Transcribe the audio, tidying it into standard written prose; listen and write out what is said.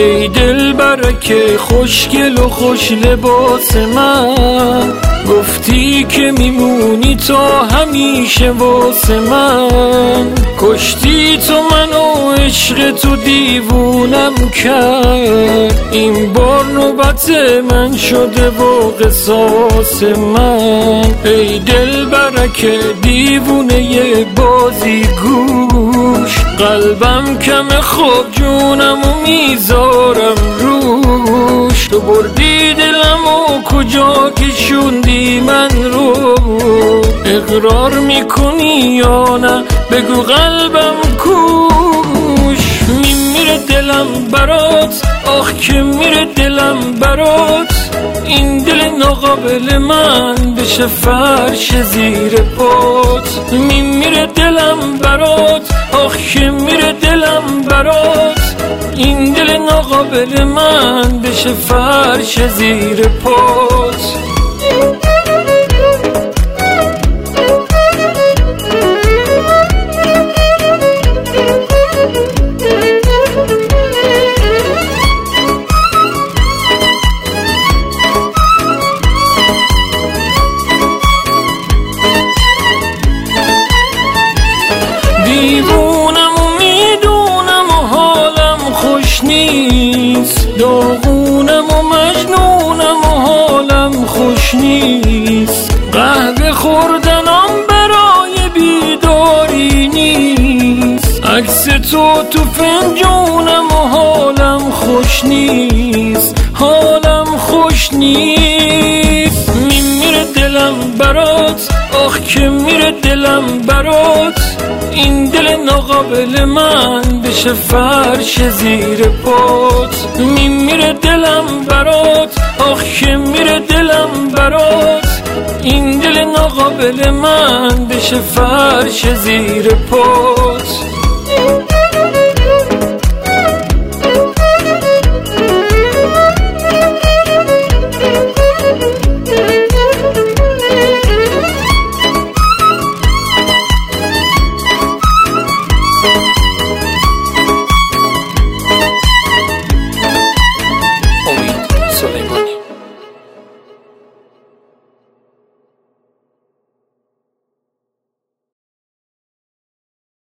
ای دل برکه خوشگل و خوش لباس من، گفتی که میمونی تا همیشه واسه من. کشتی تو منو، عشق تو دیوونم کرد، این بار نوبت من شده و قصاص من. ای دل برکه دیوونه ی بازی گوش، قلبم کم خواب جونمو میذارم روش. تو بردی دلمو کجا کشوندی من رو، اقرار میکنی یا نه بگو قلبم کوش. میره دلم برات، آخ که میره دلم برات، این دل ناقابل من بشه فرش زیر پات. میره دلم برات، آخ که میره دلم برات، این دل ناقابل من بشه فرش زیر پات. دیوونم و میدونم و حالم خوش نیست، داغونم و مجنونم و حالم خوش نیست. قهوه خوردنم برای بیداری نیست، عکس تو فنجونم و حالم خوش نیست، حالم خوش نیست. میره دلم برات، آخ که میره دلم برات، این دل ناقابل من بشه فرش زیر پات. میره دلم برات، آخ که میره دلم برات، این دل ناقابل من بشه فرش زیر پات.